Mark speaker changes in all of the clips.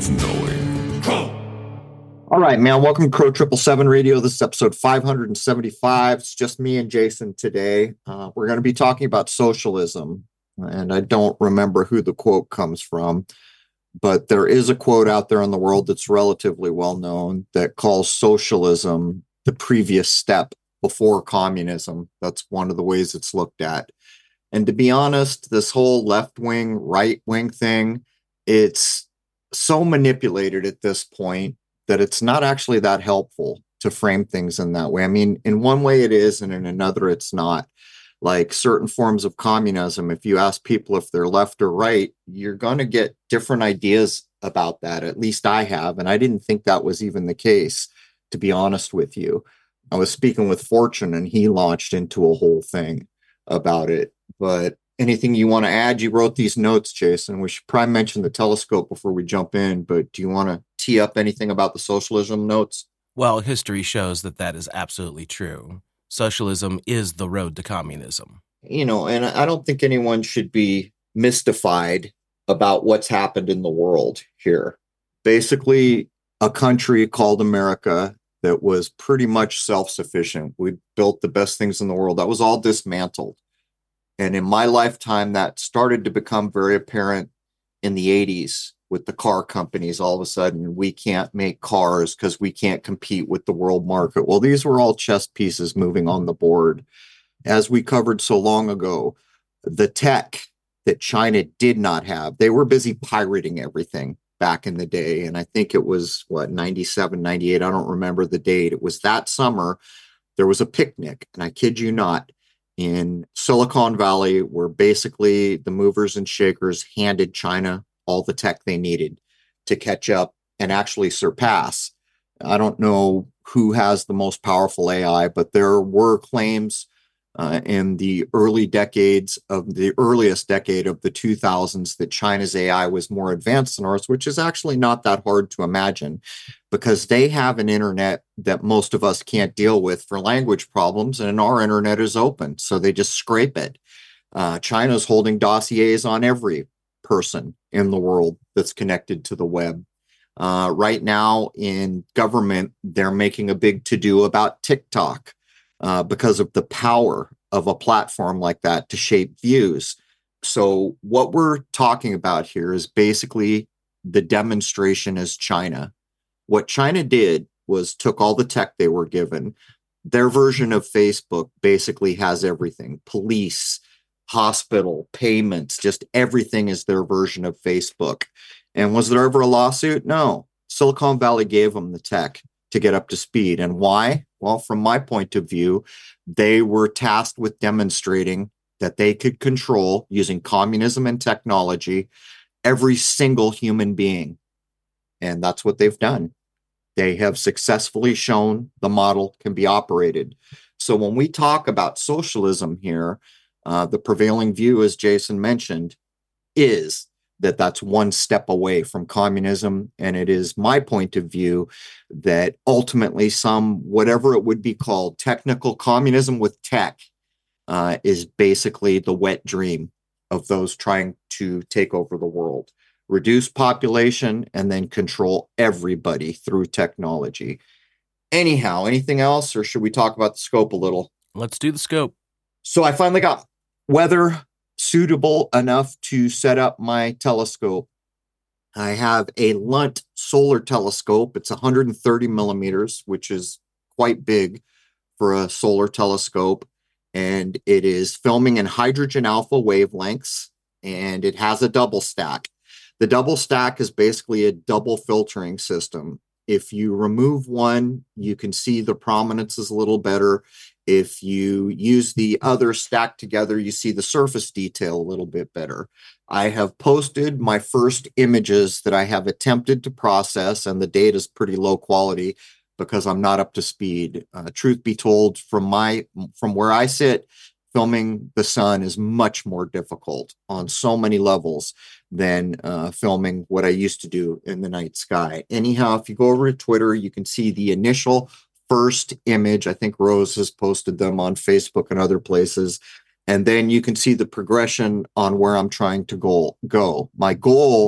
Speaker 1: of knowing.
Speaker 2: All right, man. Welcome to Crow 777 Radio. This is episode 575. It's just me and Jason today. We're going to be talking about socialism. And I don't remember who the quote comes from, but there is a quote out there in the world that's relatively well known that calls socialism the previous step before communism. That's one of the ways it's looked at. And to be honest, this whole left-wing, right-wing thing, it's so manipulated at this point that it's not actually that helpful to frame things in that way. I mean, in one way it is, and in another it's not. Like certain forms of communism, if you ask people if they're left or right, you're going to get different ideas about that. At least I have, and I didn't think that was even the case, to be honest with you. I was speaking with Fortune, and he launched into a whole thing about it. But anything you want to add? You wrote these notes, Jason. We should probably mention the telescope before we jump in, but do you want to tee up anything about the socialism notes?
Speaker 3: Well, history shows that that is absolutely true. Socialism is the road to communism.
Speaker 2: You know, and I don't think anyone should be mystified about what's happened in the world here. Basically, a country called America that was pretty much self-sufficient. We built the best things in the world. That was all dismantled. And in my lifetime, that started to become very apparent in the 80s with the car companies. All of a sudden, we can't make cars because we can't compete with the world market. Well, these were all chess pieces moving on the board. As we covered so long ago, the tech that China did not have, they were busy pirating everything back in the day. And I think it was, 97, 98, I don't remember the date. It was that summer, there was a picnic, and I kid you not, in Silicon Valley, where basically the movers and shakers handed China all the tech they needed to catch up and actually surpass. I don't know who has the most powerful AI, but there were claims in the earliest decade of the 2000s that China's AI was more advanced than ours, which is actually not that hard to imagine because they have an internet that most of us can't deal with for language problems, and our internet is open, so they just scrape it. China's holding dossiers on every person in the world that's connected to the web. Right now in government, they're making a big to-do about TikTok because of the power of a platform like that to shape views. So what we're talking about here is basically the demonstration as China. What China did was took all the tech they were given. Their version of Facebook basically has everything: police, hospital, payments, just everything is their version of Facebook. And was there ever a lawsuit? No. Silicon Valley gave them the tech to get up to speed. And why? Well, from my point of view, they were tasked with demonstrating that they could control, using communism and technology, every single human being. And that's what they've done. They have successfully shown the model can be operated. So when we talk about socialism here, the prevailing view, as Jason mentioned, is that that's one step away from communism. And it is my point of view that ultimately whatever it would be called, technical communism with tech, is basically the wet dream of those trying to take over the world, reduce population, and then control everybody through technology. Anyhow, anything else, or should we talk about the scope a little?
Speaker 3: Let's do the scope.
Speaker 2: So I finally got weather suitable enough to set up my telescope. I have a Lunt solar telescope. It's 130 millimeters, which is quite big for a solar telescope. And it is filming in hydrogen alpha wavelengths, and it has a double stack. The double stack is basically a double filtering system. If you remove one, you can see the prominences a little better. If you use the other stacked together, you see the surface detail a little bit better. I have posted my first images that I have attempted to process, and the data is pretty low quality because I'm not up to speed. Truth be told, from where I sit, filming the sun is much more difficult on so many levels than filming what I used to do in the night sky. Anyhow, if you go over to Twitter, you can see the initial first image. I think Rose has posted them on Facebook and other places. And then you can see the progression on where I'm trying to go. My goal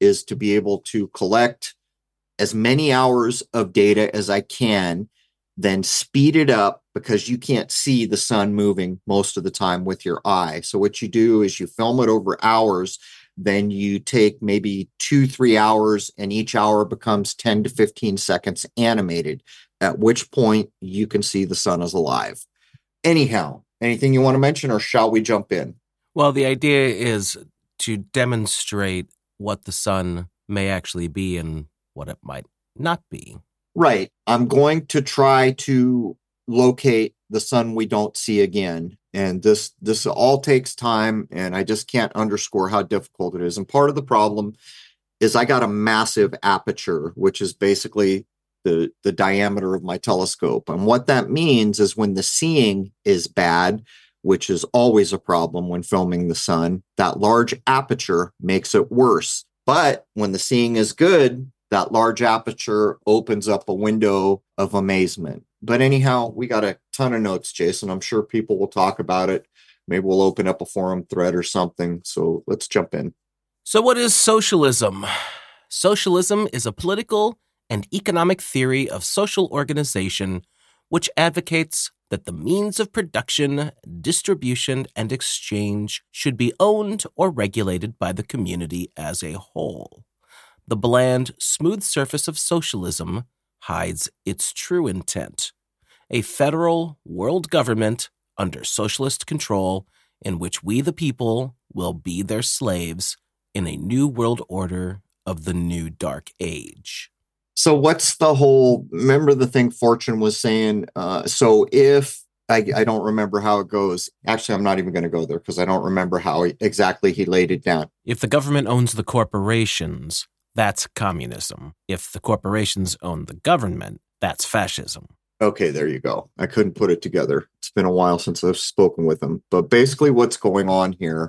Speaker 2: is to be able to collect as many hours of data as I can, then speed it up because you can't see the sun moving most of the time with your eye. So what you do is you film it over hours, then you take maybe 2-3 hours, and each hour becomes 10 to 15 seconds animated, at which point you can see the sun is alive. Anyhow, anything you want to mention, or shall we jump in?
Speaker 3: Well, the idea is to demonstrate what the sun may actually be and what it might not be.
Speaker 2: Right. I'm going to try to locate the sun we don't see again. And this all takes time, and I just can't underscore how difficult it is. And part of the problem is I got a massive aperture, which is basically the diameter of my telescope. And what that means is when the seeing is bad, which is always a problem when filming the sun, that large aperture makes it worse. But when the seeing is good, that large aperture opens up a window of amazement. But anyhow, we got a ton of notes, Jason. I'm sure people will talk about it. Maybe we'll open up a forum thread or something. So let's jump in.
Speaker 3: So what is socialism? Socialism is a political and economic theory of social organization which advocates that the means of production, distribution, and exchange should be owned or regulated by the community as a whole. The bland, smooth surface of socialism hides its true intent: a federal world government under socialist control in which we the people will be their slaves in a new world order of the new dark age.
Speaker 2: So what's the whole, remember the thing Fortune was saying? So if, I don't remember how it goes. Actually, I'm not even going to go there because I don't remember how exactly he laid it down.
Speaker 3: If the government owns the corporations, that's communism. If the corporations own the government, that's fascism.
Speaker 2: Okay, there you go. I couldn't put it together. It's been a while since I've spoken with him. But basically what's going on here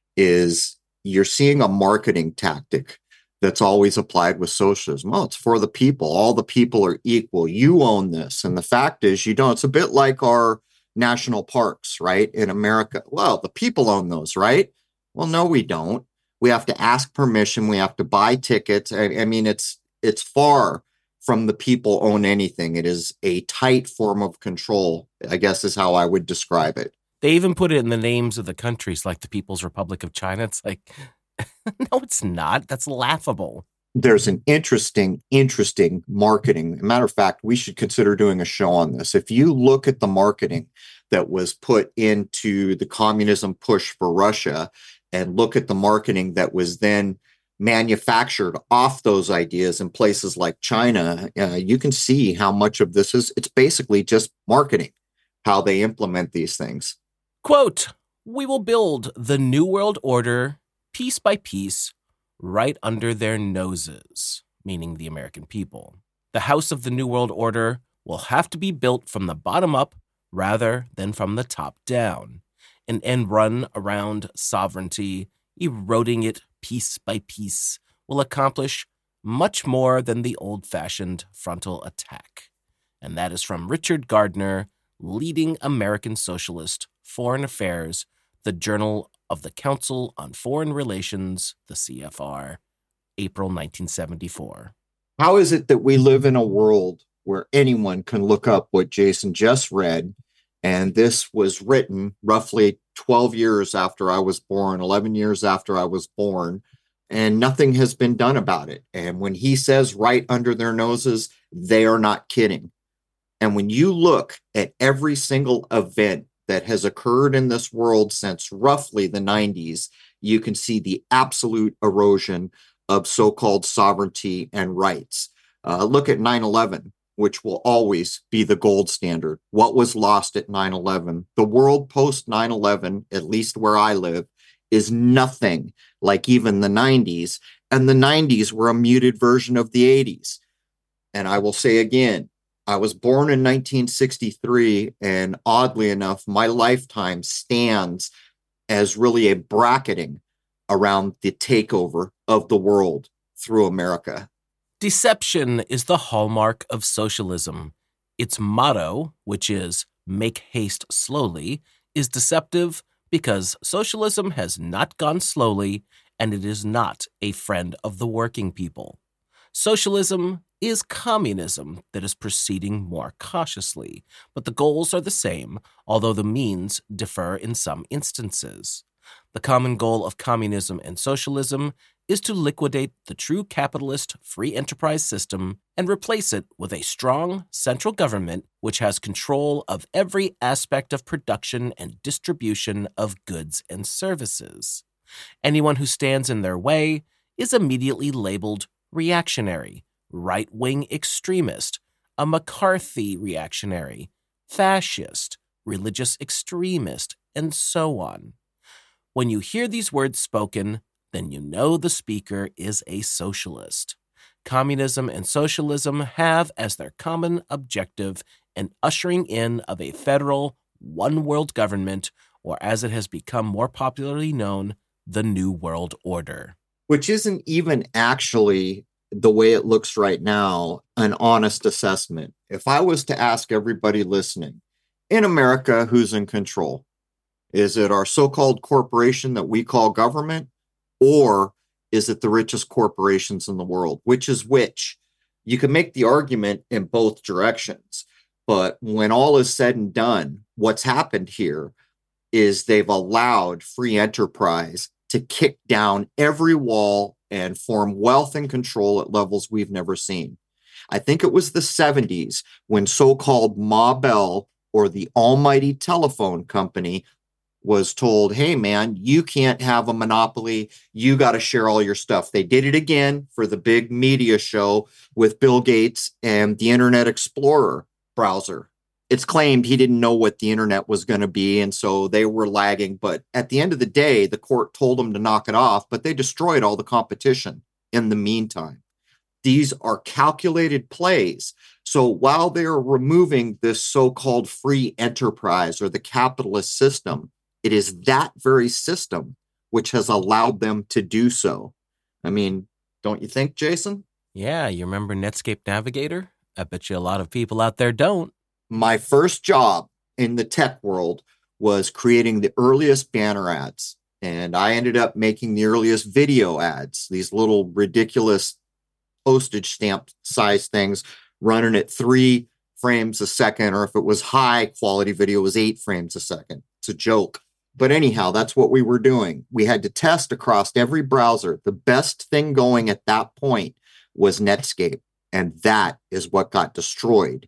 Speaker 2: is you're seeing a marketing tactic that's always applied with socialism. Well, it's for the people. All the people are equal. You own this. And the fact is you don't. It's a bit like our national parks, right? In America. Well, the people own those, right? Well, no, we don't. We have to ask permission. We have to buy tickets. I mean, it's far from the people own anything. It is a tight form of control, I guess is how I would describe it.
Speaker 3: They even put it in the names of the countries, like the People's Republic of China. It's like, no, it's not. That's laughable.
Speaker 2: There's an interesting marketing. Matter of fact, we should consider doing a show on this. If you look at the marketing that was put into the communism push for Russia and look at the marketing that was then manufactured off those ideas in places like China, you can see how much of this is, it's basically just marketing, how they implement these things.
Speaker 3: Quote, "We will build the New World Order piece by piece right under their noses," meaning the American people. "The house of the New World Order will have to be built from the bottom up rather than from the top down. An end run around sovereignty, eroding it piece by piece, will accomplish much more than the old-fashioned frontal attack." And that is from Richard Gardner, leading American socialist, Foreign Affairs, the Journal of the Council on Foreign Relations, the CFR, April 1974.
Speaker 2: How is it that we live in a world where anyone can look up what Jason just read, and this was written roughly 12 years after I was born, 11 years after I was born, and nothing has been done about it? And when he says right under their noses, they are not kidding. And when you look at every single event that has occurred in this world since roughly the 90s, you can see the absolute erosion of so-called sovereignty and rights. Look at 9/11, which will always be the gold standard. What was lost at 9/11? The world post 9/11, at least where I live, is nothing like even the 90s. And the 90s were a muted version of the 80s. And I will say again, I was born in 1963, and oddly enough, my lifetime stands as really a bracketing around the takeover of the world through America.
Speaker 3: Deception is the hallmark of socialism. Its motto, which is "make haste slowly," is deceptive because socialism has not gone slowly and it is not a friend of the working people. Socialism is communism that is proceeding more cautiously, but the goals are the same, although the means differ in some instances. The common goal of communism and socialism is to liquidate the true capitalist free enterprise system and replace it with a strong central government which has control of every aspect of production and distribution of goods and services. Anyone who stands in their way is immediately labeled reactionary, right-wing extremist, a McCarthy reactionary, fascist, religious extremist, and so on. When you hear these words spoken, then you know the speaker is a socialist. Communism and socialism have as their common objective an ushering in of a federal, one-world government, or as it has become more popularly known, the New World Order.
Speaker 2: Which isn't even actually, the way it looks right now, an honest assessment. If I was to ask everybody listening, in America, who's in control? Is it our so-called corporation that we call government? Or is it the richest corporations in the world? Which is which? You can make the argument in both directions. But when all is said and done, what's happened here is they've allowed free enterprise to kick down every wall and form wealth and control at levels we've never seen. I think it was the 70s when so-called Ma Bell, or the almighty telephone company, was told, hey, man, you can't have a monopoly. You got to share all your stuff. They did it again for the big media show with Bill Gates and the Internet Explorer browser. It's claimed he didn't know what the internet was going to be, and so they were lagging. But at the end of the day, the court told them to knock it off, but they destroyed all the competition in the meantime. These are calculated plays. So while they're removing this so-called free enterprise or the capitalist system, it is that very system which has allowed them to do so. I mean, don't you think, Jason?
Speaker 3: Yeah, you remember Netscape Navigator? I bet you a lot of people out there don't.
Speaker 2: My first job in the tech world was creating the earliest banner ads. And I ended up making the earliest video ads, these little ridiculous postage stamp size things running at 3 frames a second, or if it was high quality video, it was 8 frames a second. It's a joke. But anyhow, that's what we were doing. We had to test across every browser. The best thing going at that point was Netscape. And that is what got destroyed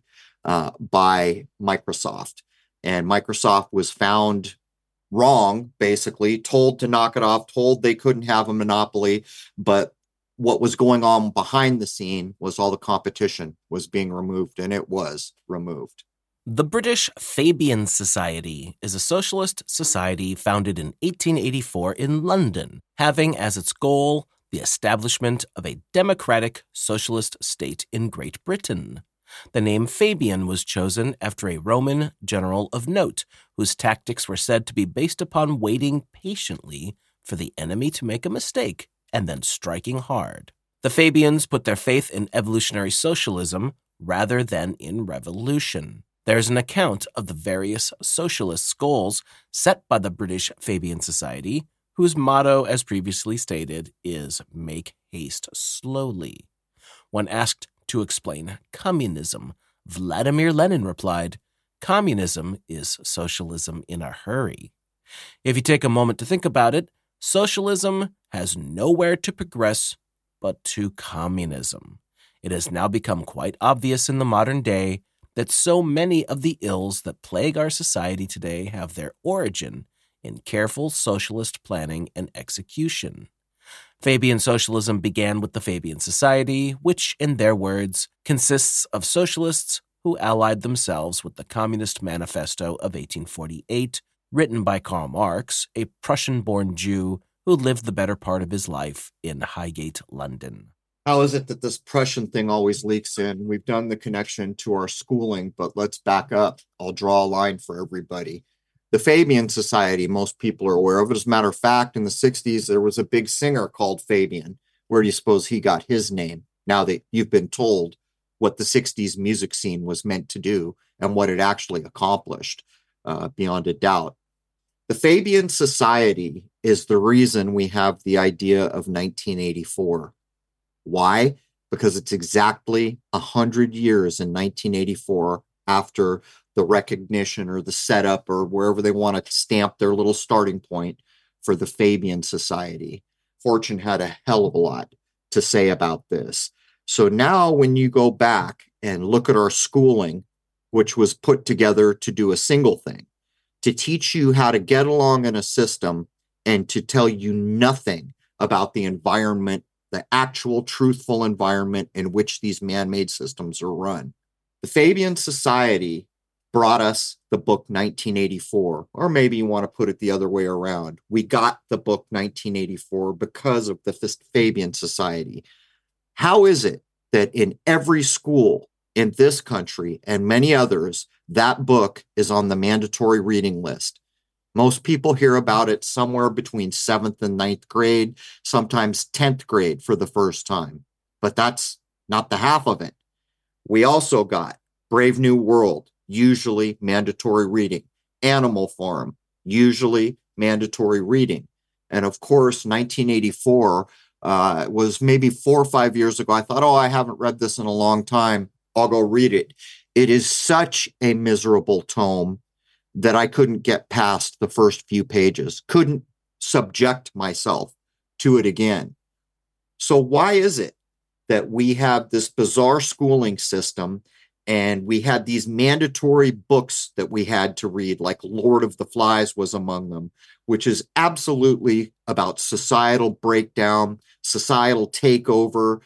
Speaker 2: by Microsoft. And Microsoft was found wrong, basically, told to knock it off, told they couldn't have a monopoly. But what was going on behind the scene was all the competition was being removed, and it was removed.
Speaker 3: The British Fabian Society is a socialist society founded in 1884 in London, having as its goal the establishment of a democratic socialist state in Great Britain. The name Fabian was chosen after a Roman general of note, whose tactics were said to be based upon waiting patiently for the enemy to make a mistake and then striking hard. The Fabians put their faith in evolutionary socialism rather than in revolution. There's an account of the various socialist goals set by the British Fabian Society, whose motto, as previously stated, is "Make haste slowly." When asked to explain communism, Vladimir Lenin replied, "Communism is socialism in a hurry." If you take a moment to think about it, socialism has nowhere to progress but to communism. It has now become quite obvious in the modern day that so many of the ills that plague our society today have their origin in careful socialist planning and execution. Fabian socialism began with the Fabian Society, which, in their words, consists of socialists who allied themselves with the Communist Manifesto of 1848, written by Karl Marx, a Prussian-born Jew who lived the better part of his life in Highgate, London.
Speaker 2: How is it that this Prussian thing always leaks in? We've done the connection to our schooling, but let's back up. I'll draw a line for everybody. The Fabian Society, most people are aware of it. As a matter of fact, in the 60s, there was a big singer called Fabian. Where do you suppose he got his name? Now that you've been told what the 60s music scene was meant to do and what it actually accomplished, beyond a doubt. The Fabian Society is the reason we have the idea of 1984. Why? Because it's exactly 100 years in 1984 after the recognition or the setup or wherever they want to stamp their little starting point for the Fabian Society. Fortune had a hell of a lot to say about this. So now when you go back and look at our schooling, which was put together to do a single thing, to teach you how to get along in a system and to tell you nothing about the environment, the actual truthful environment in which these man-made systems are run. The Fabian Society brought us the book 1984, or maybe you want to put it the other way around. We got the book 1984 because of the Fabian Society. How is it that in every school in this country and many others, that book is on the mandatory reading list? Most people hear about it somewhere between 7th and 9th grade, sometimes 10th grade for the first time. But that's not the half of it. We also got Brave New World, usually mandatory reading. Animal Farm, usually mandatory reading. And of course, 1984 was maybe 4 or 5 years ago. I thought, oh, I haven't read this in a long time. I'll go read it. It is such a miserable tome that I couldn't get past the first few pages, couldn't subject myself to it again. So why is it that we have this bizarre schooling system and we had these mandatory books that we had to read, like Lord of the Flies was among them, which is absolutely about societal breakdown, societal takeover,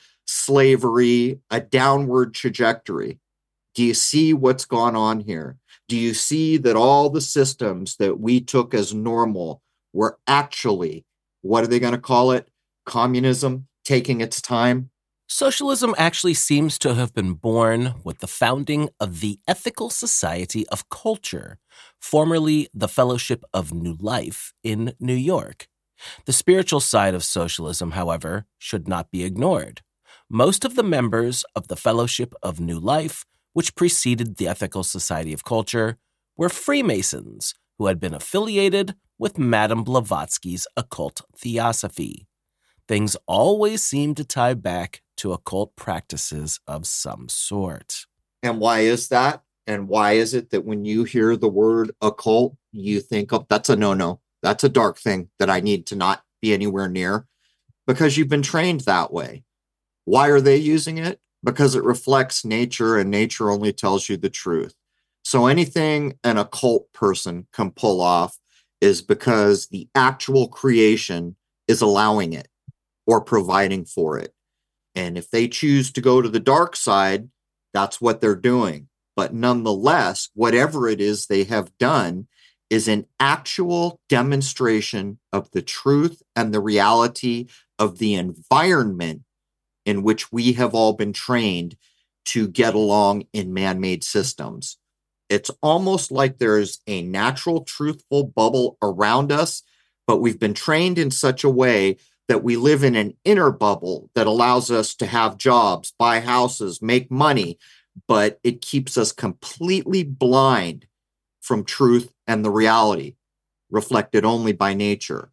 Speaker 2: slavery, a downward trajectory? Do you see what's gone on here? Do you see that all the systems that we took as normal were actually, what are they going to call it? Communism taking its time?
Speaker 3: Socialism actually seems to have been born with the founding of the Ethical Society of Culture, formerly the Fellowship of New Life in New York. The spiritual side of socialism, however, should not be ignored. Most of the members of the Fellowship of New Life, which preceded the Ethical Society of Culture, were Freemasons who had been affiliated with Madame Blavatsky's occult theosophy. Things always seem to tie back to occult practices of some sort.
Speaker 2: And why is that? And why is it that when you hear the word occult, you think, oh, that's a no-no. That's a dark thing that I need to not be anywhere near? Because you've been trained that way. Why are they using it? Because it reflects nature, and nature only tells you the truth. So anything an occult person can pull off is because the actual creation is allowing it or providing for it. And if they choose to go to the dark side, that's what they're doing. But nonetheless, whatever it is they have done is an actual demonstration of the truth and the reality of the environment in which we have all been trained to get along in man-made systems. It's almost like there's a natural, truthful bubble around us, but we've been trained in such a way that we live in an inner bubble that allows us to have jobs, buy houses, make money, but it keeps us completely blind from truth and the reality reflected only by nature.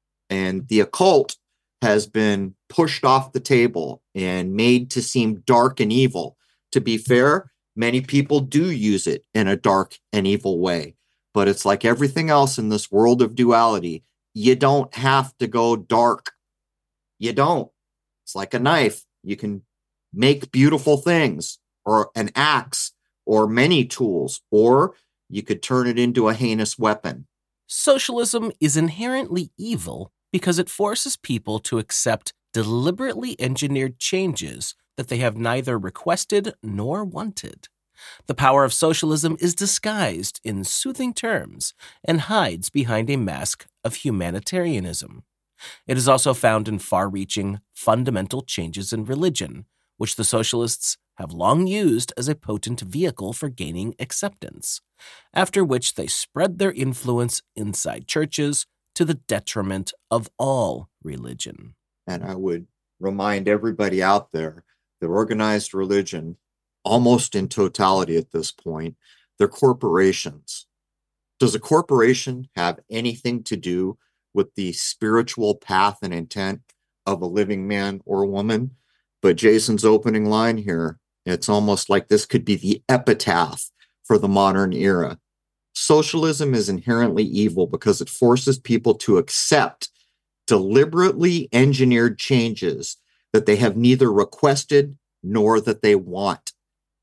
Speaker 2: And the occult has been pushed off the table and made to seem dark and evil. To be fair, many people do use it in a dark and evil way, but it's like everything else in this world of duality. You don't have to go dark. You don't. It's like a knife. You can make beautiful things, or an axe, or many tools, or you could turn it into a heinous weapon.
Speaker 3: Socialism is inherently evil because it forces people to accept deliberately engineered changes that they have neither requested nor wanted. The power of socialism is disguised in soothing terms and hides behind a mask of humanitarianism. It is also found in far-reaching, fundamental changes in religion, which the socialists have long used as a potent vehicle for gaining acceptance, after which they spread their influence inside churches to the detriment of all religion.
Speaker 2: And I would remind everybody out there that organized religion, almost in totality at this point, they're corporations. Does a corporation have anything to do with the spiritual path and intent of a living man or woman. But Jason's opening line here, it's almost like this could be the epitaph for the modern era. Socialism is inherently evil because it forces people to accept deliberately engineered changes that they have neither requested nor that they want.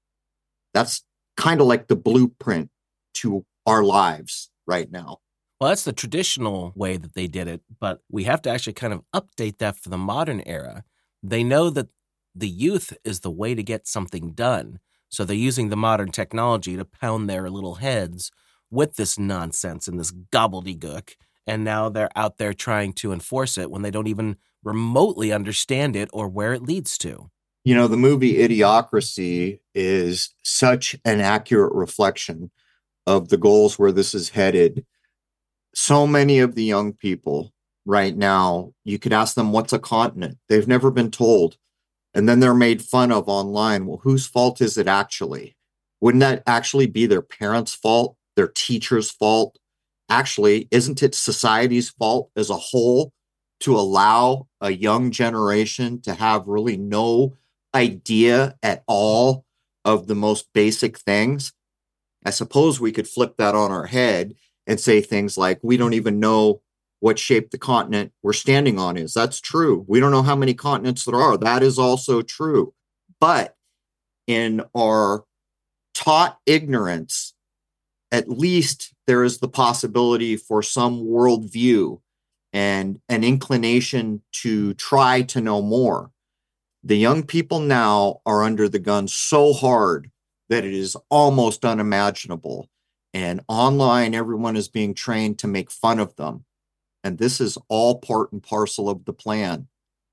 Speaker 2: That's kind of like the blueprint to our lives right now.
Speaker 3: Well, that's the traditional way that they did it, but we have to actually kind of update that for the modern era. They know that the youth is the way to get something done, so they're using the modern technology to pound their little heads with this nonsense and this gobbledygook, and now they're out there trying to enforce it when they don't even remotely understand it or where it leads to.
Speaker 2: You know, the movie Idiocracy is such an accurate reflection of the goals where this is headed. So many of the young people right now, you could ask them, what's a continent? They've never been told. And then they're made fun of online. Well, whose fault is it actually? Wouldn't that actually be their parents' fault, their teachers' fault? Actually, isn't it society's fault as a whole to allow a young generation to have really no idea at all of the most basic things? I suppose we could flip that on our head and say things like, we don't even know what shape the continent we're standing on is. That's true. We don't know how many continents there are. That is also true. But in our taught ignorance, at least there is the possibility for some worldview and an inclination to try to know more. The young people now are under the gun so hard that it is almost unimaginable. And online, everyone is being trained to make fun of them. And this is all part and parcel of the plan.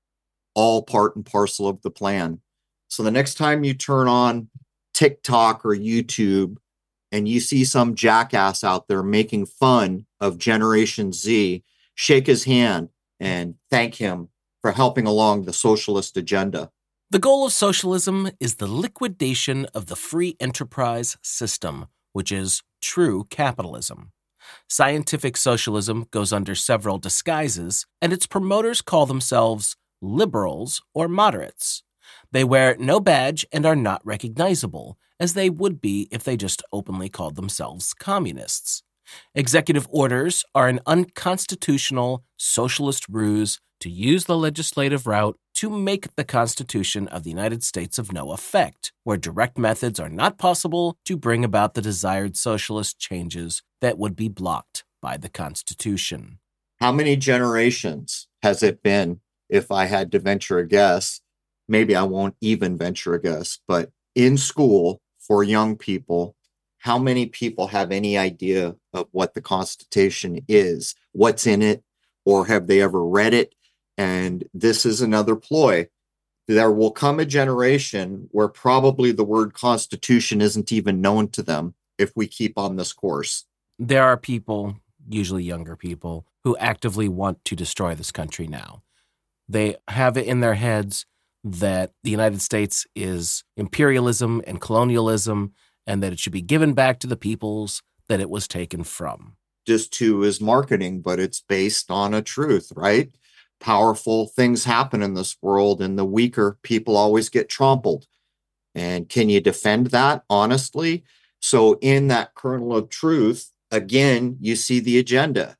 Speaker 2: All part and parcel of the plan. So the next time you turn on TikTok or YouTube and you see some jackass out there making fun of Generation Z, shake his hand and thank him for helping along the socialist agenda.
Speaker 3: The goal of socialism is the liquidation of the free enterprise system, which is true capitalism. Scientific socialism goes under several disguises, and its promoters call themselves liberals or moderates. They wear no badge and are not recognizable, as they would be if they just openly called themselves communists. Executive orders are an unconstitutional socialist ruse to use the legislative route to make the Constitution of the United States of no effect, where direct methods are not possible to bring about the desired socialist changes that would be blocked by the Constitution.
Speaker 2: How many generations has it been, if I had to venture a guess? Maybe I won't even venture a guess, but in school for young people, how many people have any idea of what the Constitution is, what's in it, or have they ever read it? And this is another ploy. There will come a generation where probably the word Constitution isn't even known to them if we keep on this course.
Speaker 3: There are people, usually younger people, who actively want to destroy this country now. They have it in their heads that the United States is imperialism and colonialism, and that it should be given back to the peoples that it was taken from.
Speaker 2: Just too is marketing, but it's based on a truth, right? Powerful things happen in this world, and the weaker people always get trampled. And can you defend that honestly? So in that kernel of truth, again, you see the agenda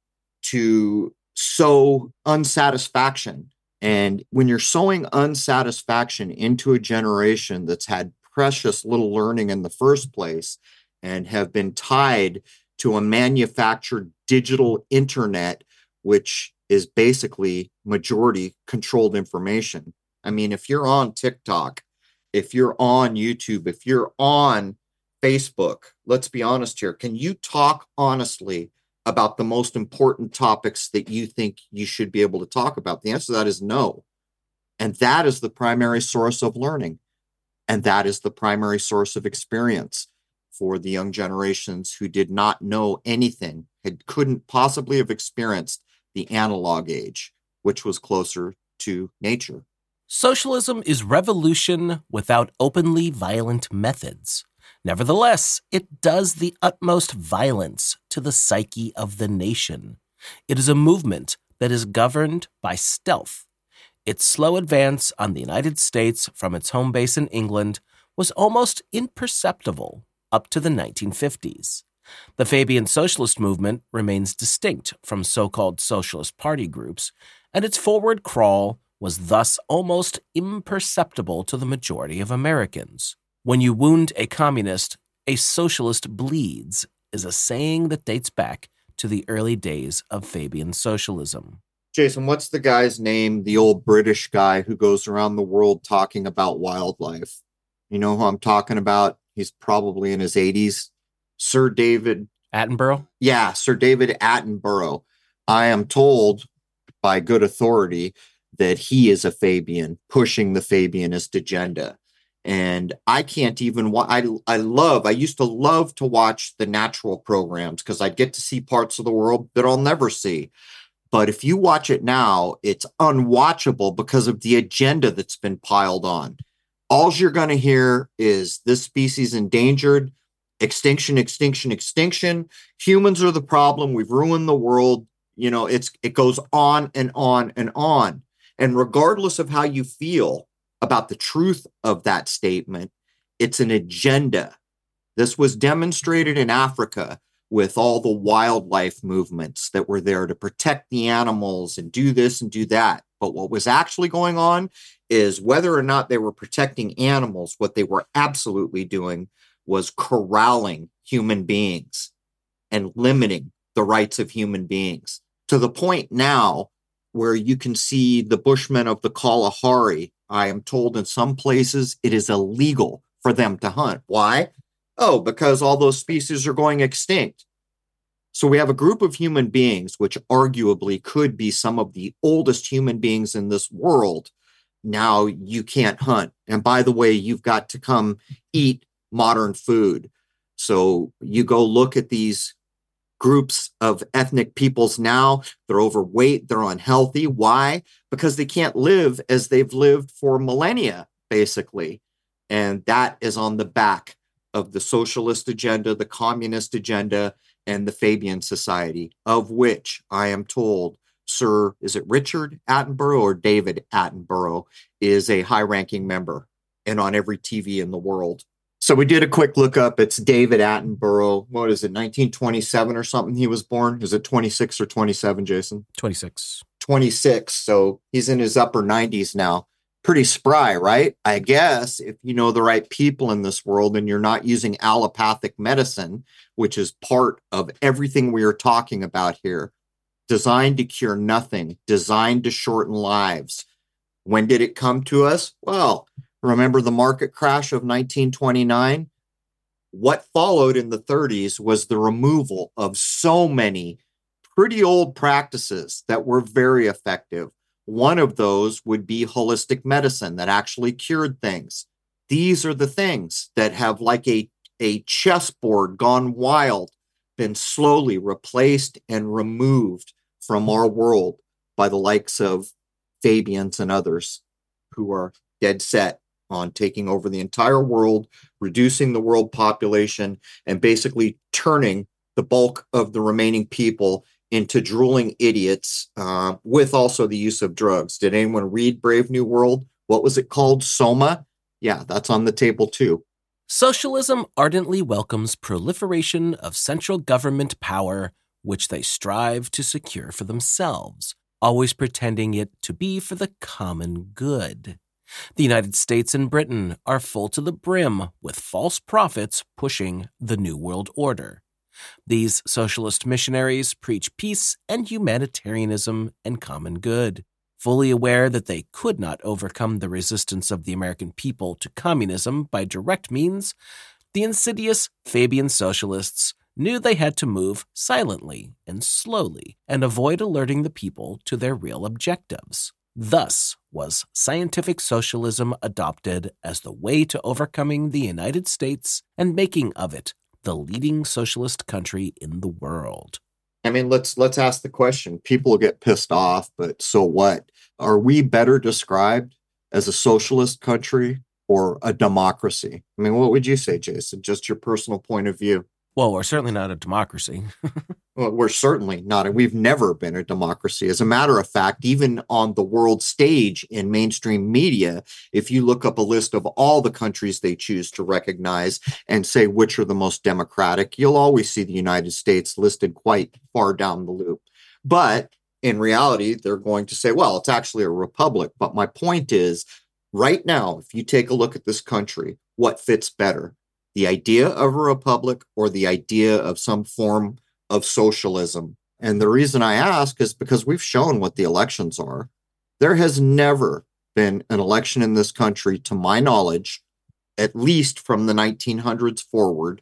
Speaker 2: to sow unsatisfaction. And when you're sowing unsatisfaction into a generation that's had precious little learning in the first place and have been tied to a manufactured digital internet, which is basically majority controlled information. I mean, if you're on TikTok, if you're on YouTube, if you're on Facebook, let's be honest here. Can you talk honestly about the most important topics that you think you should be able to talk about? The answer to that is no. And that is the primary source of learning. And that is the primary source of experience for the young generations who did not know anything, couldn't possibly have experienced the analog age, which was closer to nature.
Speaker 3: Socialism is revolution without openly violent methods. Nevertheless, it does the utmost violence to the psyche of the nation. It is a movement that is governed by stealth. Its slow advance on the United States from its home base in England was almost imperceptible up to the 1950s. The Fabian Socialist movement remains distinct from so-called Socialist Party groups, and its forward crawl was thus almost imperceptible to the majority of Americans. When you wound a communist, a socialist bleeds is a saying that dates back to the early days of Fabian socialism.
Speaker 2: Jason, what's the guy's name, the old British guy who goes around the world talking about wildlife? You know who I'm talking about? He's probably in his 80s. Sir David
Speaker 3: Attenborough?
Speaker 2: Yeah, Sir David Attenborough. I am told by good authority that he is a Fabian, pushing the Fabianist agenda. And I can't even, I used to love to watch the natural programs because I'd get to see parts of the world that I'll never see. But if you watch it now, it's unwatchable because of the agenda that's been piled on. All you're going to hear is this species endangered, extinction, extinction, extinction. Humans are the problem. We've ruined the world. You know, it goes on and on and on. And regardless of how you feel about the truth of that statement, it's an agenda. This was demonstrated in Africa with all the wildlife movements that were there to protect the animals and do this and do that. But what was actually going on is whether or not they were protecting animals, what they were absolutely doing was corralling human beings and limiting the rights of human beings to the point now where you can see the Bushmen of the Kalahari. I am told in some places it is illegal for them to hunt. Why? Oh, because all those species are going extinct. So we have a group of human beings, which arguably could be some of the oldest human beings in this world. Now you can't hunt. And by the way, you've got to come eat modern food. So you go look at these groups of ethnic peoples now, they're overweight, they're unhealthy. Why? Because they can't live as they've lived for millennia, basically. And that is on the back of the socialist agenda, the communist agenda, and the Fabian Society, of which I am told Sir, is it Richard Attenborough or David Attenborough, is a high-ranking member and on every TV in the world. So we did a quick look up. It's David Attenborough. What is it, 1927 or something he was born? Is it 26 or 27, Jason?
Speaker 3: 26.
Speaker 2: 26. So he's in his upper 90s now. Pretty spry, right? I guess if you know the right people in this world and you're not using allopathic medicine, which is part of everything we are talking about here, designed to cure nothing, designed to shorten lives. When did it come to us? Well, remember the market crash of 1929? What followed in the 30s was the removal of so many pretty old practices that were very effective. One of those would be holistic medicine that actually cured things. These are the things that have, like a chessboard gone wild, been slowly replaced and removed from our world by the likes of Fabians and others who are dead set on taking over the entire world, reducing the world population, and basically turning the bulk of the remaining people into drooling idiots, with also the use of drugs. Did anyone read Brave New World? What was it called? Soma? Yeah, that's on the table too.
Speaker 3: Socialism ardently welcomes proliferation of central government power, which they strive to secure for themselves, always pretending it to be for the common good. The United States and Britain are full to the brim with false prophets pushing the New World Order. These socialist missionaries preach peace and humanitarianism and common good. Fully aware that they could not overcome the resistance of the American people to communism by direct means, the insidious Fabian socialists knew they had to move silently and slowly and avoid alerting the people to their real objectives. Thus was scientific socialism adopted as the way to overcoming the United States and making of it the leading socialist country in the world.
Speaker 2: I mean, let's ask the question. People get pissed off, but so what? Are we better described as a socialist country or a democracy? I mean, what would you say, Jason? Just your personal point of view.
Speaker 3: Well, we're certainly not a democracy.
Speaker 2: Well, we're certainly not, and we've never been a democracy. As a matter of fact, even on the world stage in mainstream media, if you look up a list of all the countries they choose to recognize and say which are the most democratic, you'll always see the United States listed quite far down the loop. But in reality, they're going to say, well, it's actually a republic. But my point is, right now, if you take a look at this country, what fits better? The idea of a republic or the idea of some form of socialism? And the reason I ask is because we've shown what the elections are. There has never been an election in this country, to my knowledge, at least from the 1900s forward,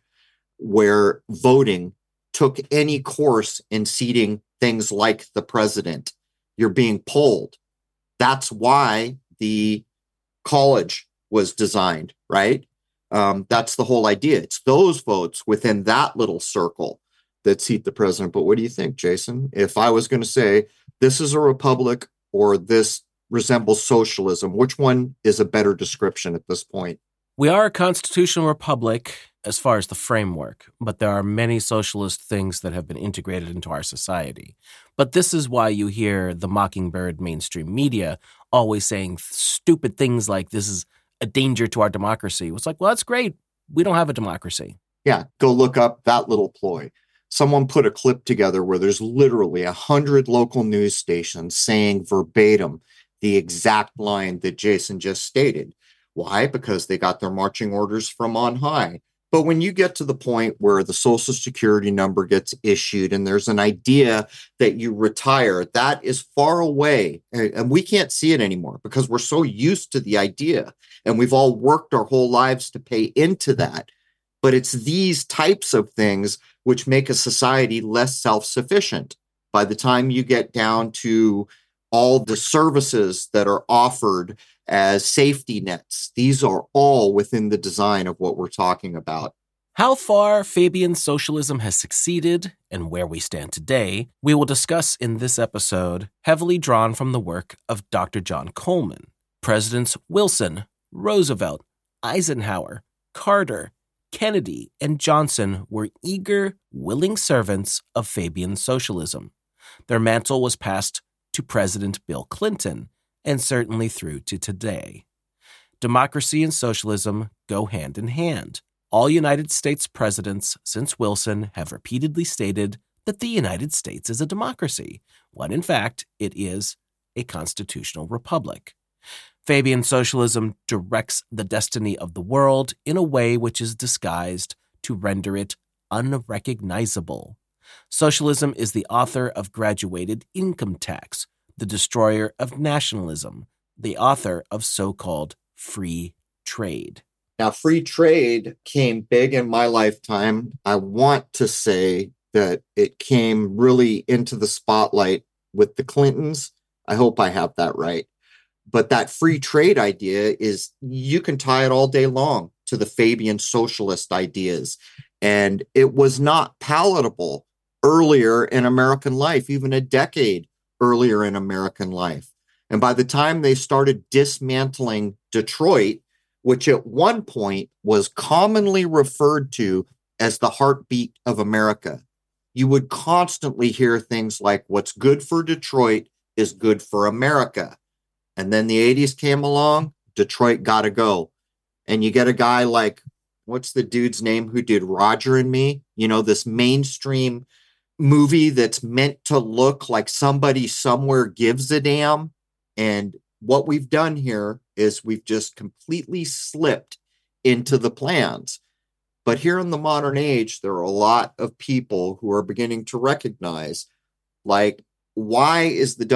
Speaker 2: where voting took any course in seating things like the president. You're being polled. That's why the college was designed, right? That's the whole idea. It's those votes within that little circle that seat the president. But what do you think, Jason? If I was going to say this is a republic or this resembles socialism, which one is a better description at this point?
Speaker 3: We are a constitutional republic as far as the framework, but there are many socialist things that have been integrated into our society. But this is why you hear the Mockingbird mainstream media always saying stupid things like this is a danger to our democracy. It's like, well, that's great. We don't have a democracy.
Speaker 2: Yeah, go look up that little ploy. Someone put a clip together where there's literally 100 local news stations saying verbatim the exact line that Jason just stated. Why? Because they got their marching orders from on high. But when you get to the point where the Social Security number gets issued and there's an idea that you retire, that is far away. And we can't see it anymore because we're so used to the idea. And we've all worked our whole lives to pay into that. But it's these types of things which make a society less self-sufficient. By the time you get down to all the services that are offered as safety nets, these are all within the design of what we're talking about.
Speaker 3: How far Fabian socialism has succeeded and where we stand today, we will discuss in this episode, heavily drawn from the work of Dr. John Coleman. Presidents Wilson, Roosevelt, Eisenhower, Carter, Kennedy, and Johnson were eager, willing servants of Fabian socialism. Their mantle was passed to President Bill Clinton, and certainly through to today. Democracy and socialism go hand in hand. All United States presidents since Wilson have repeatedly stated that the United States is a democracy, when in fact it is a constitutional republic. Fabian socialism directs the destiny of the world in a way which is disguised to render it unrecognizable. Socialism is the author of graduated income tax, the destroyer of nationalism, the author of so-called free trade.
Speaker 2: Now, free trade came big in my lifetime. I want to say that it came really into the spotlight with the Clintons. I hope I have that right. But that free trade idea is, you can tie it all day long to the Fabian socialist ideas. And it was not palatable earlier in American life, even a decade earlier in American life. And by the time they started dismantling Detroit, which at one point was commonly referred to as the heartbeat of America, you would constantly hear things like, what's good for Detroit is good for America. And then the 80s came along, Detroit got to go. And you get a guy like, what's the dude's name who did Roger and Me? You know, this mainstream movie that's meant to look like somebody somewhere gives a damn. And what we've done here is we've just completely slipped into the plans. But here in the modern age, there are a lot of people who are beginning to recognize, like, why is the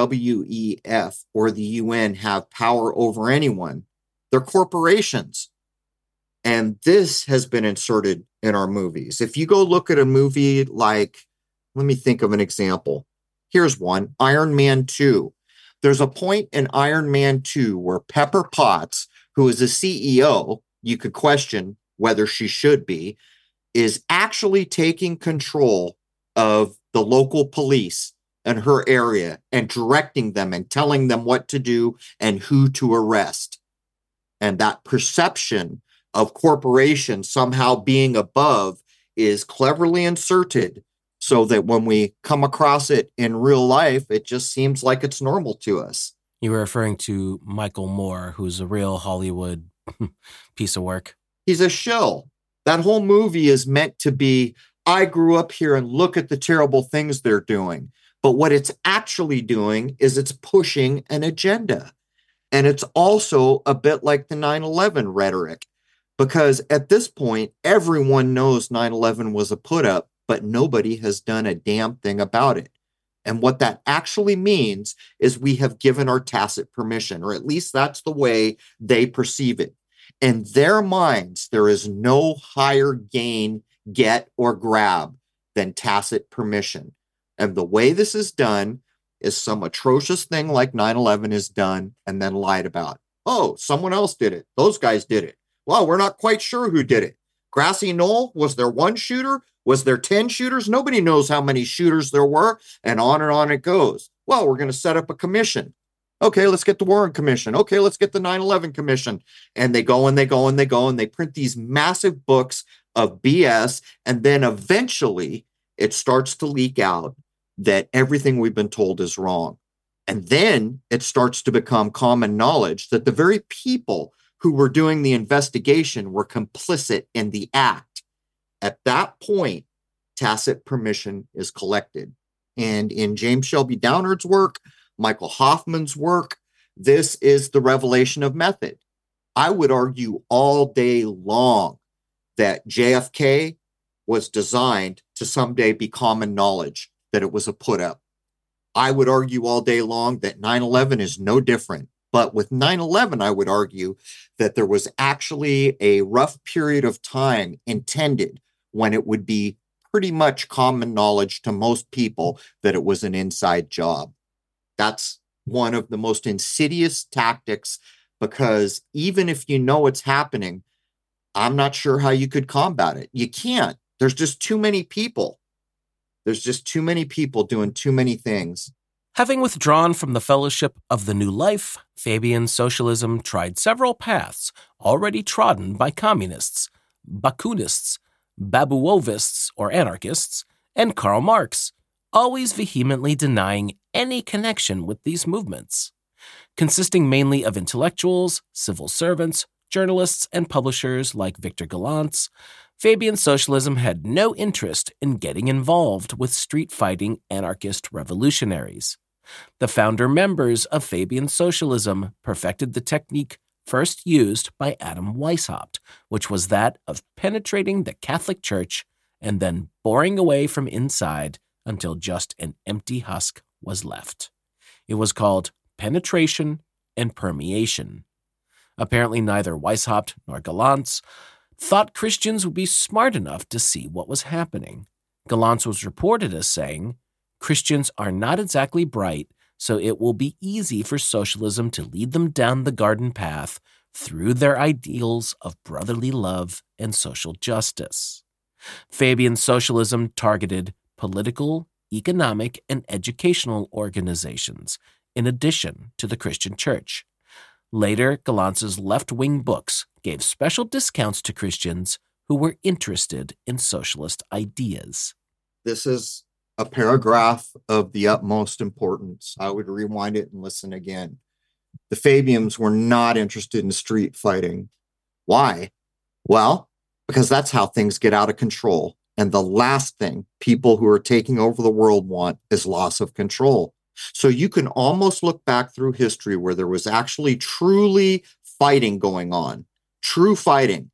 Speaker 2: WEF or the UN have power over anyone? They're corporations. And this has been inserted in our movies. If you go look at a movie like, let me think of an example. Here's one, Iron Man 2. There's a point in Iron Man 2 where Pepper Potts, who is a CEO, you could question whether she should be, is actually taking control of the local police in her area and directing them and telling them what to do and who to arrest. And that perception of corporations somehow being above is cleverly inserted so that when we come across it in real life, it just seems like it's normal to us.
Speaker 3: You were referring to Michael Moore, who's a real Hollywood piece of work.
Speaker 2: He's a shill. That whole movie is meant to be, I grew up here and look at the terrible things they're doing. But what it's actually doing is it's pushing an agenda. And it's also a bit like the 9/11 rhetoric, because at this point, everyone knows 9/11 was a put up, but nobody has done a damn thing about it. And what that actually means is we have given our tacit permission, or at least that's the way they perceive it. In their minds, there is no higher gain, get, or grab than tacit permission. And the way this is done is some atrocious thing like 9/11 is done and then lied about. Oh, someone else did it. Those guys did it. Well, we're not quite sure who did it. Grassy Knoll, was there one shooter? Was there 10 shooters? Nobody knows how many shooters there were, and on it goes. Well, we're going to set up a commission. Okay, let's get the Warren Commission. Okay, let's get the 9/11 Commission. And they go and they go and they go and they print these massive books of BS. And then eventually it starts to leak out that everything we've been told is wrong. And then it starts to become common knowledge that the very people who were doing the investigation were complicit in the act. At that point, tacit permission is collected. And in James Shelby Downard's work, Michael Hoffman's work, this is the revelation of method. I would argue all day long that JFK was designed to someday be common knowledge, that it was a put up. I would argue all day long that 9/11 is no different. But with 9/11, I would argue that there was actually a rough period of time intended when it would be pretty much common knowledge to most people that it was an inside job. That's one of the most insidious tactics, because even if you know it's happening, I'm not sure how you could combat it. You can't. There's just too many people. There's just too many people doing too many things.
Speaker 3: Having withdrawn from the Fellowship of the New Life, Fabian socialism tried several paths already trodden by communists, Bakunists, Babuovists or anarchists, and Karl Marx, always vehemently denying any connection with these movements. Consisting mainly of intellectuals, civil servants, journalists, and publishers like Victor Galantz, Fabian socialism had no interest in getting involved with street-fighting anarchist revolutionaries. The founder members of Fabian socialism perfected the technique first used by Adam Weishaupt, which was that of penetrating the Catholic Church and then boring away from inside until just an empty husk was left. It was called penetration and permeation. Apparently neither Weishaupt nor Galantz thought Christians would be smart enough to see what was happening. Galantz was reported as saying, "Christians are not exactly bright, so it will be easy for socialism to lead them down the garden path through their ideals of brotherly love and social justice." Fabian socialism targeted political, economic, and educational organizations, in addition to the Christian Church. Later, Galantz's left-wing books gave special discounts to Christians who were interested in socialist ideas.
Speaker 2: This is a paragraph of the utmost importance. I would rewind it and listen again. The Fabians were not interested in street fighting. Why? Well, because that's how things get out of control. And the last thing people who are taking over the world want is loss of control. So you can almost look back through history where there was actually truly fighting going on, true fighting,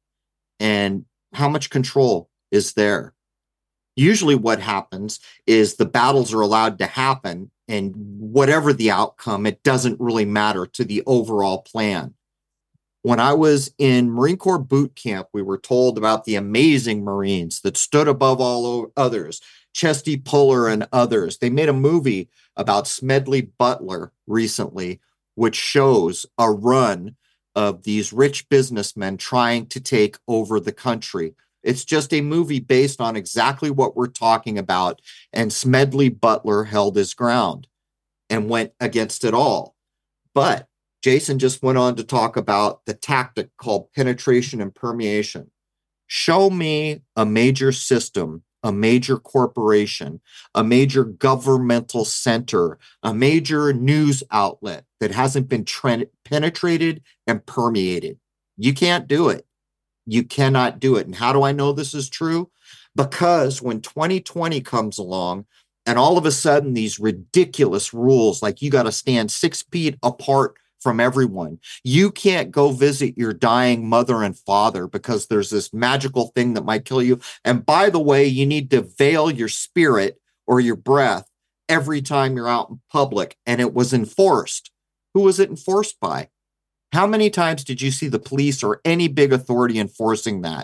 Speaker 2: and how much control is there. Usually what happens is the battles are allowed to happen, and whatever the outcome, it doesn't really matter to the overall plan. When I was in Marine Corps boot camp, we were told about the amazing Marines that stood above all others, Chesty Puller and others. They made a movie about Smedley Butler recently, which shows a run of these rich businessmen trying to take over the country. It's just a movie based on exactly what we're talking about. And Smedley Butler held his ground and went against it all. But Jason just went on to talk about the tactic called penetration and permeation. Show me a major system a major corporation, a major governmental center, a major news outlet that hasn't been penetrated and permeated. You can't do it. You cannot do it. And how do I know this is true? Because when 2020 comes along and all of a sudden these ridiculous rules, like you got to stand 6 feet apart from everyone, you can't go visit your dying mother and father because there's this magical thing that might kill you. And by the way, you need to veil your spirit or your breath every time you're out in public. And it was enforced. Who was it enforced by? How many times did you see the police or any big authority enforcing that?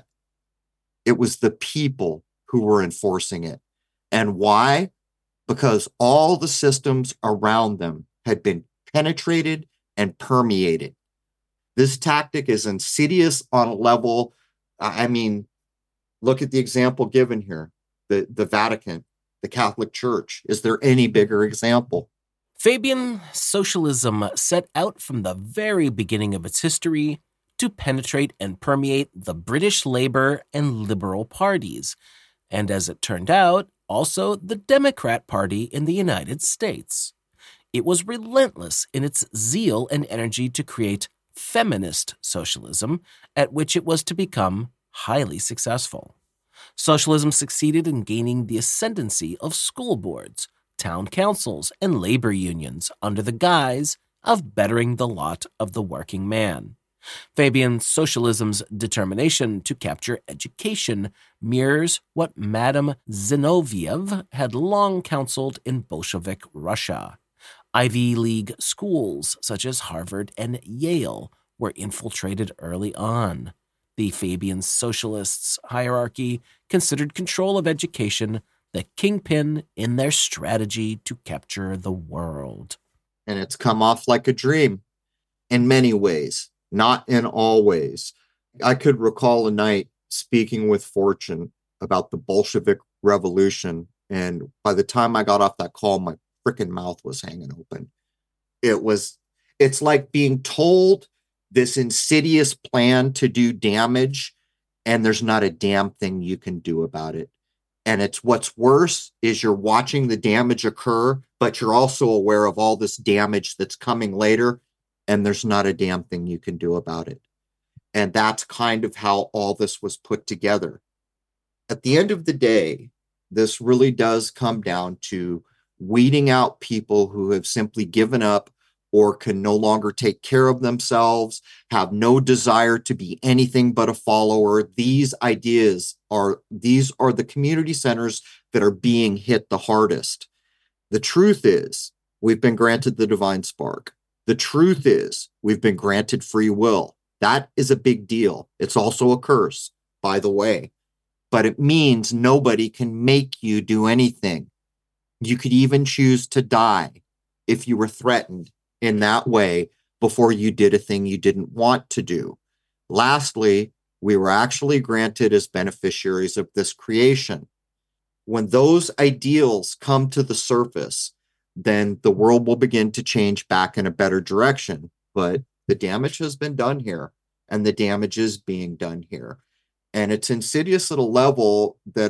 Speaker 2: It was the people who were enforcing it. And why? Because all the systems around them had been penetrated and permeated. This tactic is insidious on a level. I mean, look at the example given here, the Vatican, the Catholic Church. Is there any bigger example?
Speaker 3: Fabian socialism set out from the very beginning of its history to penetrate and permeate the British Labour and Liberal parties, and as it turned out, also the Democrat Party in the United States. It was relentless in its zeal and energy to create feminist socialism, at which it was to become highly successful. Socialism succeeded in gaining the ascendancy of school boards, town councils, and labor unions under the guise of bettering the lot of the working man. Fabian socialism's determination to capture education mirrors what Madame Zinoviev had long counseled in Bolshevik Russia. Ivy League schools such as Harvard and Yale were infiltrated early on. The Fabian socialists' hierarchy considered control of education the kingpin in their strategy to capture the world.
Speaker 2: And it's come off like a dream in many ways, not in all ways. I could recall a night speaking with Fortune about the Bolshevik Revolution, and by the time I got off that call, my freaking mouth was hanging open. It's like being told this insidious plan to do damage, and there's not a damn thing you can do about it. And it's what's worse is you're watching the damage occur, but you're also aware of all this damage that's coming later, and there's not a damn thing you can do about it. And that's kind of how all this was put together. At the end of the day, this really does come down to weeding out people who have simply given up or can no longer take care of themselves, have no desire to be anything but a follower. These are the community centers that are being hit the hardest. The truth is, we've been granted the divine spark. The truth is, we've been granted free will. That is a big deal. It's also a curse, by the way. But it means nobody can make you do anything. You could even choose to die if you were threatened in that way before you did a thing you didn't want to do. Lastly, we were actually granted as beneficiaries of this creation. When those ideals come to the surface, then the world will begin to change back in a better direction. But the damage has been done here, and the damage is being done here. And it's insidious at a level that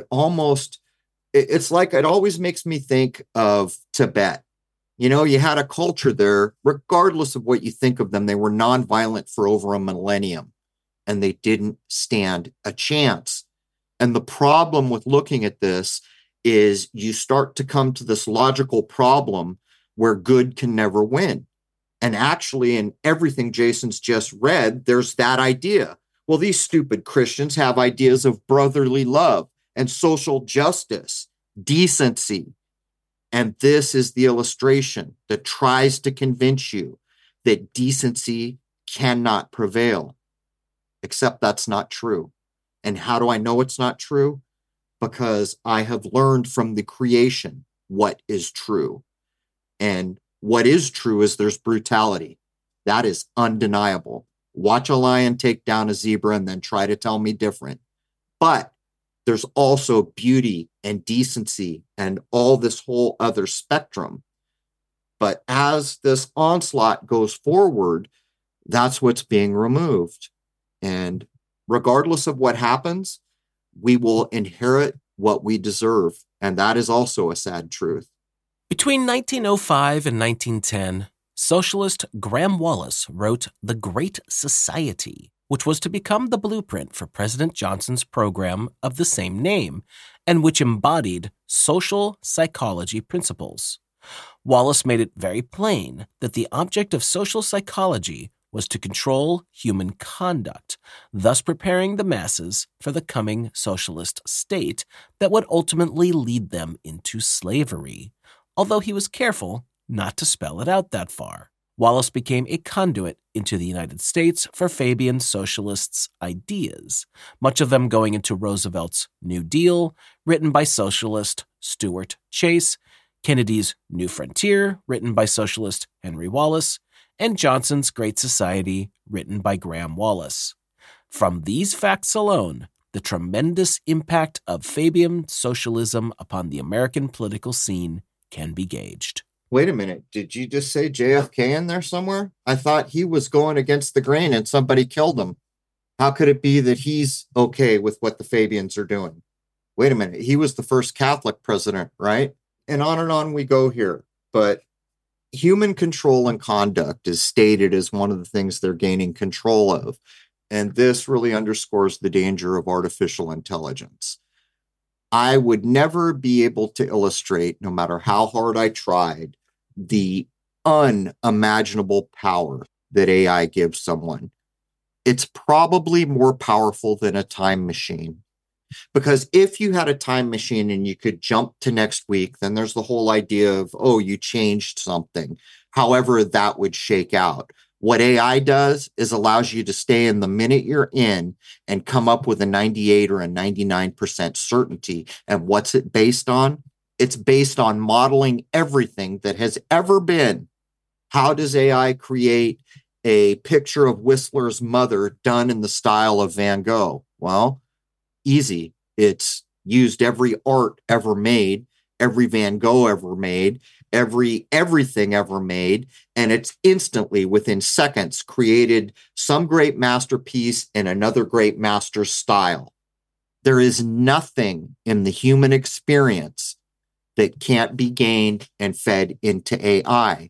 Speaker 2: it's like it always makes me think of Tibet. You know, you had a culture there, regardless of what you think of them, they were nonviolent for over a millennium, and they didn't stand a chance. And the problem with looking at this is you start to come to this logical problem where good can never win. And actually, in everything Jason's just read, there's that idea. Well, these stupid Christians have ideas of brotherly love and social justice, decency. And this is the illustration that tries to convince you that decency cannot prevail, except that's not true. And how do I know it's not true? Because I have learned from the creation what is true. And what is true is there's brutality. That is undeniable. Watch a lion take down a zebra and then try to tell me different. But there's also beauty and decency and all this whole other spectrum. But as this onslaught goes forward, that's what's being removed. And regardless of what happens, we will inherit what we deserve. And that is also a sad truth.
Speaker 3: Between 1905 and 1910, socialist Graham Wallas wrote The Great Society, which was to become the blueprint for President Johnson's program of the same name, and which embodied social psychology principles. Wallace made it very plain that the object of social psychology was to control human conduct, thus preparing the masses for the coming socialist state that would ultimately lead them into slavery, although he was careful not to spell it out that far. Wallace became a conduit into the United States for Fabian socialists' ideas, much of them going into Roosevelt's New Deal, written by socialist Stuart Chase, Kennedy's New Frontier, written by socialist Henry Wallace, and Johnson's Great Society, written by Graham Wallas. From these facts alone, the tremendous impact of Fabian socialism upon the American political scene can be gauged.
Speaker 2: Wait a minute. Did you just say JFK in there somewhere? I thought he was going against the grain and somebody killed him. How could it be that he's okay with what the Fabians are doing? Wait a minute. He was the first Catholic president, right? And on we go here. But human control and conduct is stated as one of the things they're gaining control of. And this really underscores the danger of artificial intelligence. I would never be able to illustrate, no matter how hard I tried, the unimaginable power that AI gives someone. It's probably more powerful than a time machine. Because if you had a time machine and you could jump to next week, then there's the whole idea of, oh, you changed something. However, that would shake out. What AI does is allows you to stay in the minute you're in and come up with a 98 or a 99% certainty. And what's it based on? It's based on modeling everything that has ever been. How does AI create a picture of Whistler's mother done in the style of Van Gogh? Well, easy. It's used every art ever made, every Van Gogh ever made, everything ever made, and it's instantly, within seconds, created some great masterpiece in another great master's style. There is nothing in the human experience that can't be gained and fed into AI.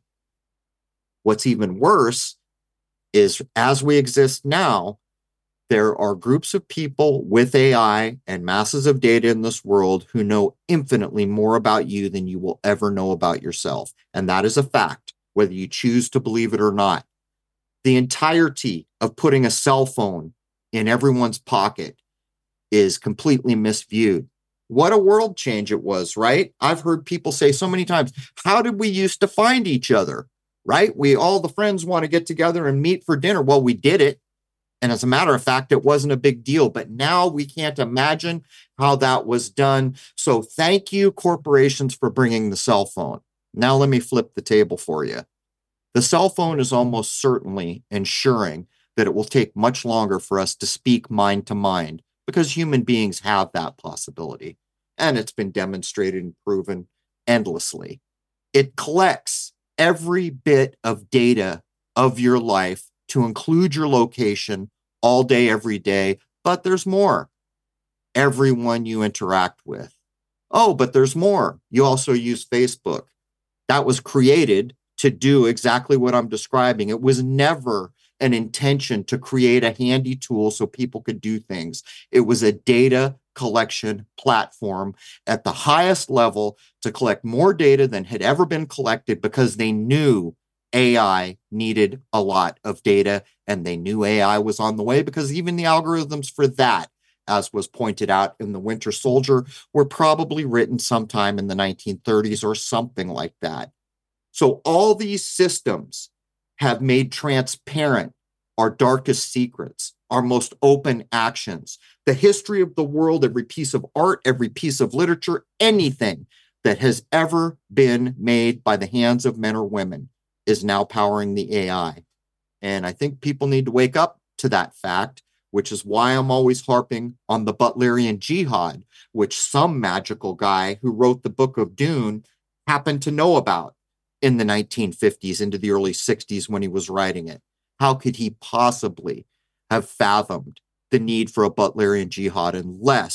Speaker 2: What's even worse is, as we exist now, there are groups of people with AI and masses of data in this world who know infinitely more about you than you will ever know about yourself. And that is a fact, whether you choose to believe it or not. The entirety of putting a cell phone in everyone's pocket is completely misviewed. What a world change it was, right? I've heard people say so many times, how did we used to find each other, right? All the friends want to get together and meet for dinner. Well, we did it. And as a matter of fact, it wasn't a big deal. But now we can't imagine how that was done. So thank you, corporations, for bringing the cell phone. Now let me flip the table for you. The cell phone is almost certainly ensuring that it will take much longer for us to speak mind to mind, because human beings have that possibility. And it's been demonstrated and proven endlessly. It collects every bit of data of your life to include your location all day, every day. But there's more. Everyone you interact with. Oh, but there's more. You also use Facebook. That was created to do exactly what I'm describing. It was never an intention to create a handy tool so people could do things. It was a data collection platform at the highest level to collect more data than had ever been collected, because they knew AI needed a lot of data, and they knew AI was on the way, because even the algorithms for that, as was pointed out in The Winter Soldier, were probably written sometime in the 1930s or something like that. So all these systems have made transparent our darkest secrets, our most open actions, the history of the world, every piece of art, every piece of literature, anything that has ever been made by the hands of men or women is now powering the AI. And I think people need to wake up to that fact, which is why I'm always harping on the Butlerian Jihad, which some magical guy who wrote the Book of Dune happened to know about in the 1950s into the early 60s when he was writing it. How could he possibly have fathomed the need for a Butlerian Jihad unless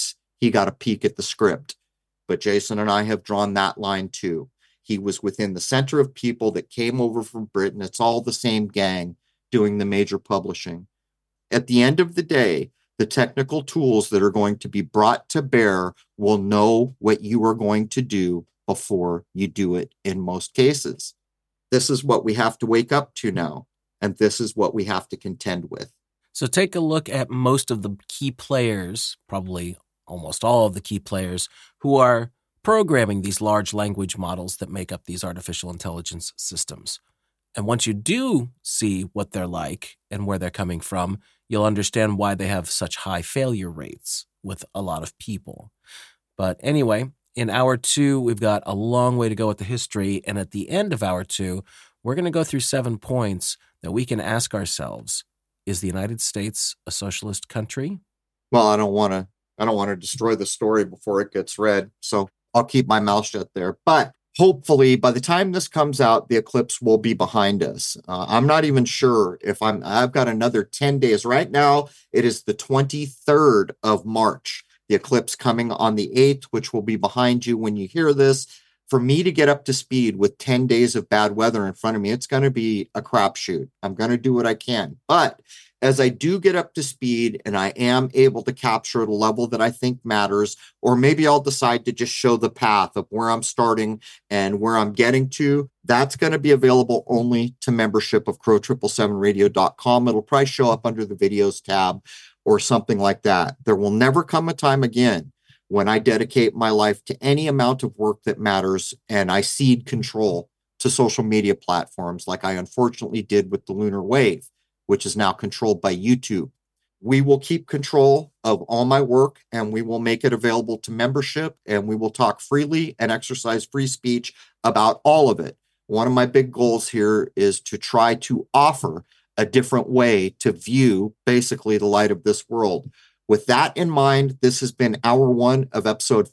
Speaker 2: he got a peek at the script. But Jason and I have drawn that line too. He was within the center of people that came over from Britain. It's all the same gang doing the major publishing. At the end of the day, the technical tools that are going to be brought to bear will know what you are going to do before you do it in most cases. This is what we have to wake up to now, and this is what we have to contend with.
Speaker 3: So take a look at most of the key players, probably almost all of the key players, who are programming these large language models that make up these artificial intelligence systems. And once you do see what they're like and where they're coming from, you'll understand why they have such high failure rates with a lot of people. But anyway, in hour 2, we've got a long way to go with the history. And at the end of hour 2, we're going to go through 7 points that we can ask ourselves. Is the United States a socialist country?
Speaker 2: Well, I don't want to destroy the story before it gets read, so I'll keep my mouth shut there. But hopefully, by the time this comes out, the eclipse will be behind us. I'm not even sure if I've got another 10 days. Right now, it is the 23rd of March. The eclipse coming on the 8th, which will be behind you when you hear this. For me to get up to speed with 10 days of bad weather in front of me, it's going to be a crapshoot. I'm going to do what I can. But as I do get up to speed and I am able to capture the level that I think matters, or maybe I'll decide to just show the path of where I'm starting and where I'm getting to, that's going to be available only to membership of Crow777radio.com. It'll probably show up under the videos tab or something like that. There will never come a time again when I dedicate my life to any amount of work that matters and I cede control to social media platforms like I unfortunately did with the Lunar Wave, which is now controlled by YouTube. We will keep control of all my work and we will make it available to membership, and we will talk freely and exercise free speech about all of it. One of my big goals here is to try to offer a different way to view basically the light of this world. With that in mind, this has been hour 1 of episode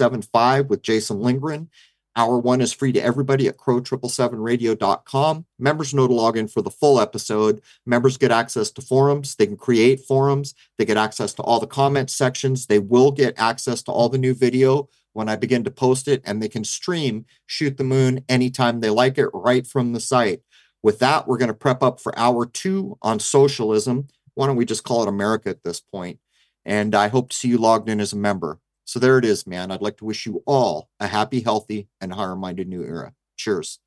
Speaker 2: 575 with Jason Lindgren. Hour 1 is free to everybody at Crow777radio.com. Members know to log in for the full episode. Members get access to forums. They can create forums. They get access to all the comment sections. They will get access to all the new video when I begin to post it, and they can stream Shoot the Moon anytime they like it right from the site. With that, we're going to prep up for hour 2 on socialism. Why don't we just call it America at this point? And I hope to see you logged in as a member. So there it is, man. I'd like to wish you all a happy, healthy, and higher-minded new era. Cheers.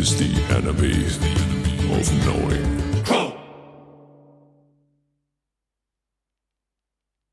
Speaker 1: is the enemy of knowing.